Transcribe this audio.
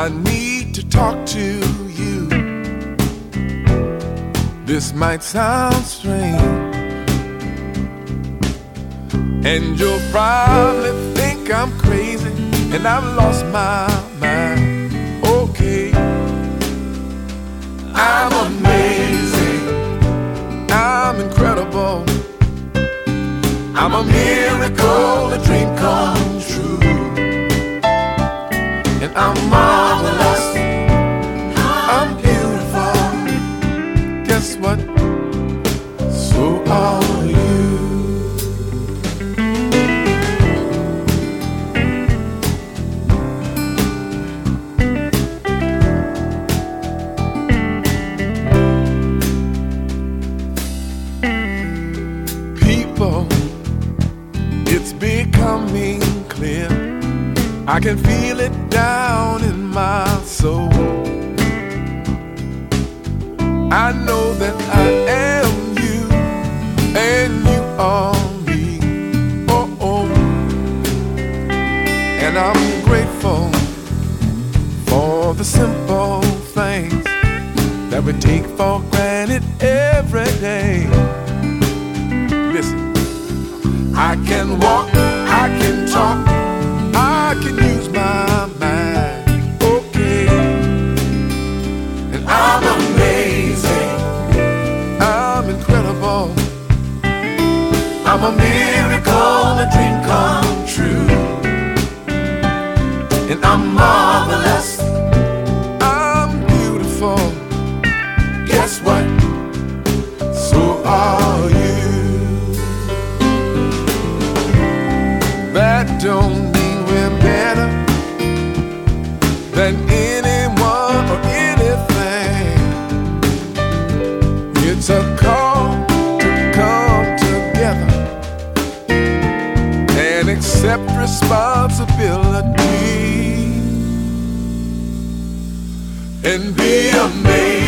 I need to talk to you. This might sound strange, and you'll probably think I'm crazy and I've lost my mind. Okay, I'm amazing, I'm incredible, I'm a miracle, a dream come true, and I'm marvelous, I'm beautiful. Guess what? So are you. It's becoming clear, I can feel it down in my soul. I know that I am you and you are me. Oh, oh. And I'm grateful for the simple things that we take for granted every day. Listen, I can walk, I can talk, I can use my mind, okay. And I'm amazing, I'm incredible, I'm a miracle, a dream come true, and I'm marvelous, I'm beautiful. Guess what? So are you. That don't mean we're better than anyone or anything. It's a call to come together and accept responsibility and be amazed.